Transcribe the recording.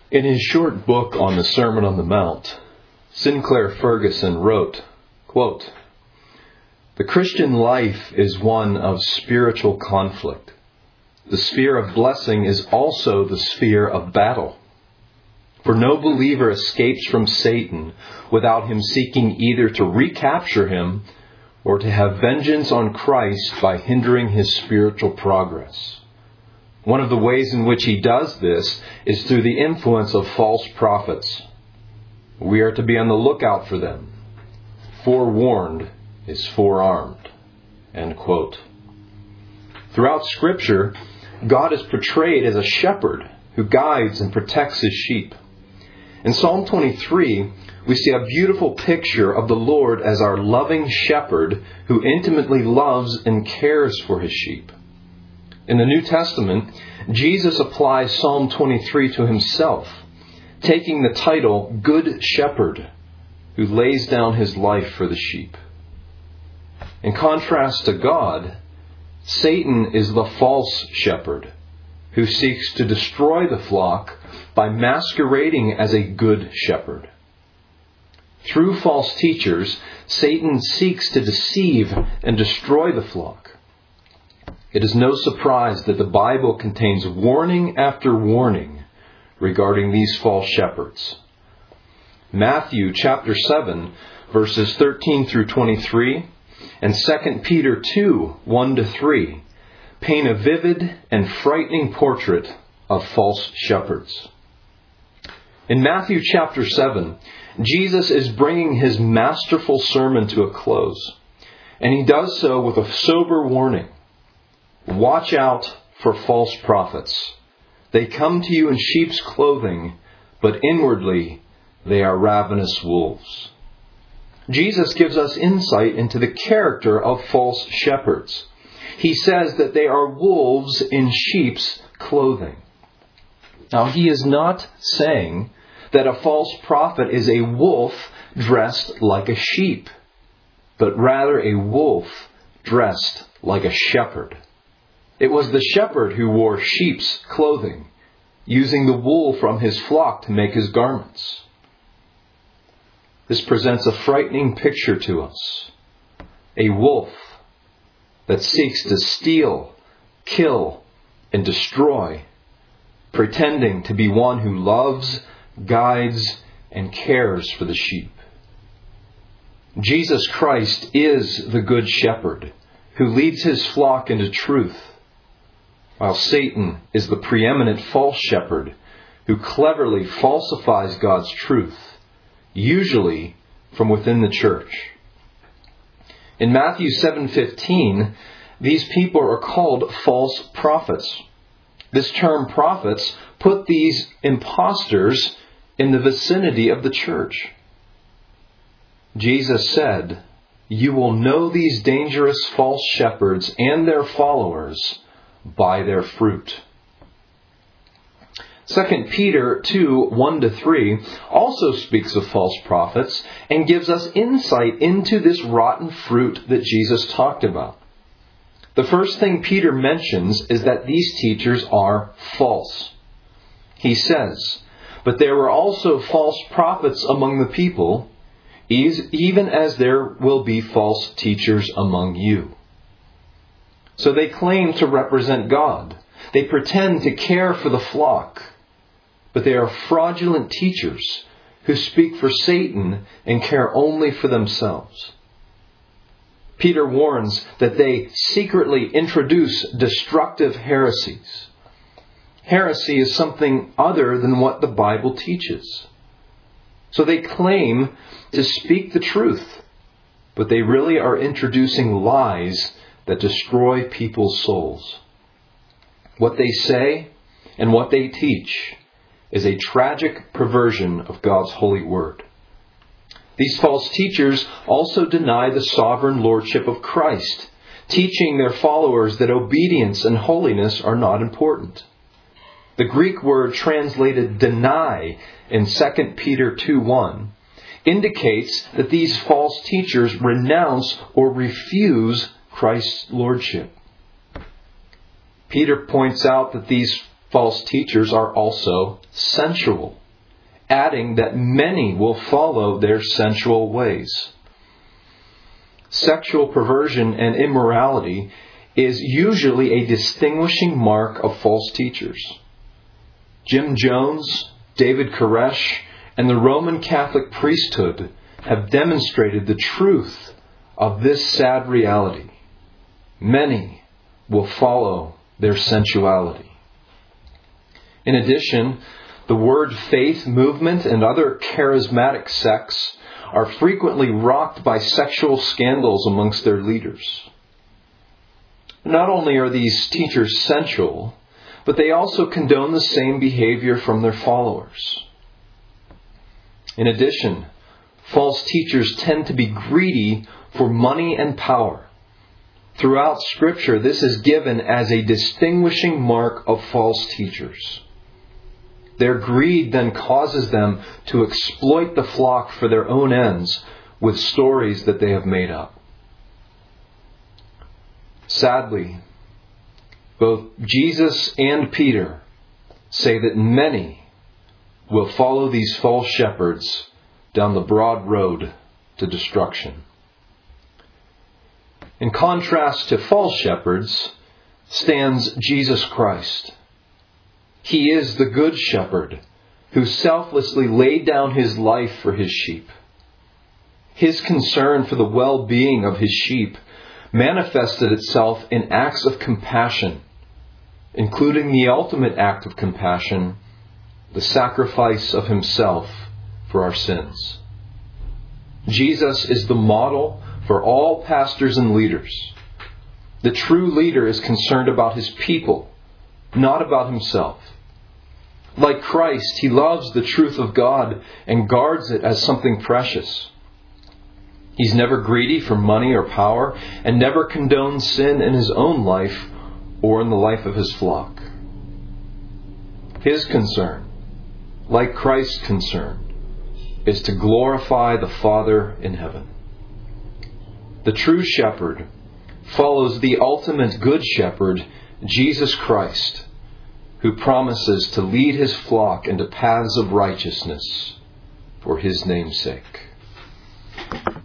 In his short book on the Sermon on the Mount, Sinclair Ferguson wrote, quote, "The Christian life is one of spiritual conflict. The sphere of blessing is also the sphere of battle. For no believer escapes from Satan without him seeking either to recapture him or to have vengeance on Christ by hindering his spiritual progress. One of the ways in which he does this is through the influence of false prophets. We are to be on the lookout for them. Forewarned is forearmed." End quote. Throughout Scripture, God is portrayed as a shepherd who guides and protects his sheep. In Psalm 23, we see a beautiful picture of the Lord as our loving shepherd who intimately loves and cares for his sheep. In the New Testament, Jesus applies Psalm 23 to himself, taking the title Good Shepherd, who lays down his life for the sheep. In contrast to God, Satan is the false shepherd, who seeks to destroy the flock by masquerading as a good shepherd. Through false teachers, Satan seeks to deceive and destroy the flock. It is no surprise that the Bible contains warning after warning regarding these false shepherds. Matthew chapter 7, verses 13 through 23, and 2 Peter 2, 1-3, paint a vivid and frightening portrait of false shepherds. In Matthew chapter 7, Jesus is bringing his masterful sermon to a close, and he does so with a sober warning. Watch out for false prophets. They come to you in sheep's clothing, but inwardly they are ravenous wolves. Jesus gives us insight into the character of false shepherds. He says that they are wolves in sheep's clothing. Now, he is not saying that a false prophet is a wolf dressed like a sheep, but rather a wolf dressed like a shepherd. It was the shepherd who wore sheep's clothing, using the wool from his flock to make his garments. This presents a frightening picture to us. A wolf that seeks to steal, kill, and destroy, pretending to be one who loves, guides, and cares for the sheep. Jesus Christ is the Good Shepherd who leads his flock into truth, while Satan is the preeminent false shepherd who cleverly falsifies God's truth, usually from within the church. In Matthew 7:15, these people are called false prophets. This term prophets put these impostors in the vicinity of the church. Jesus said, "You will know these dangerous false shepherds and their followers by their fruit." 2 Peter 2, 1-3 also speaks of false prophets and gives us insight into this rotten fruit that Jesus talked about. The first thing Peter mentions is that these teachers are false. He says, "But there were also false prophets among the people, even as there will be false teachers among you." So they claim to represent God. They pretend to care for the flock. But they are fraudulent teachers who speak for Satan and care only for themselves. Peter warns that they secretly introduce destructive heresies. Heresy is something other than what the Bible teaches. So they claim to speak the truth, but they really are introducing lies that destroy people's souls. What they say and what they teach is a tragic perversion of God's holy word. These false teachers also deny the sovereign lordship of Christ, teaching their followers that obedience and holiness are not important. The Greek word translated deny in 2 Peter 2:1 indicates that these false teachers renounce or refuse Christ's lordship. Peter points out that these false teachers are also sensual, adding that many will follow their sensual ways. Sexual perversion and immorality is usually a distinguishing mark of false teachers. Jim Jones, David Koresh, and the Roman Catholic priesthood have demonstrated the truth of this sad reality. Many will follow their sensuality. In addition, the word faith movement and other charismatic sects are frequently rocked by sexual scandals amongst their leaders. Not only are these teachers sensual, but they also condone the same behavior from their followers. In addition, false teachers tend to be greedy for money and power. Throughout Scripture, this is given as a distinguishing mark of false teachers. Their greed then causes them to exploit the flock for their own ends with stories that they have made up. Sadly, both Jesus and Peter say that many will follow these false shepherds down the broad road to destruction. In contrast to false shepherds stands Jesus Christ. He is the good shepherd who selflessly laid down his life for his sheep. His concern for the well-being of his sheep manifested itself in acts of compassion, including the ultimate act of compassion, the sacrifice of himself for our sins. Jesus is the model for all pastors and leaders. The true leader is concerned about his people, not about himself. Like Christ, he loves the truth of God and guards it as something precious. He's never greedy for money or power and never condones sin in his own life or in the life of his flock. His concern, like Christ's concern, is to glorify the Father in heaven. The true shepherd follows the ultimate good shepherd, Jesus Christ, who promises to lead his flock into paths of righteousness for his name's sake.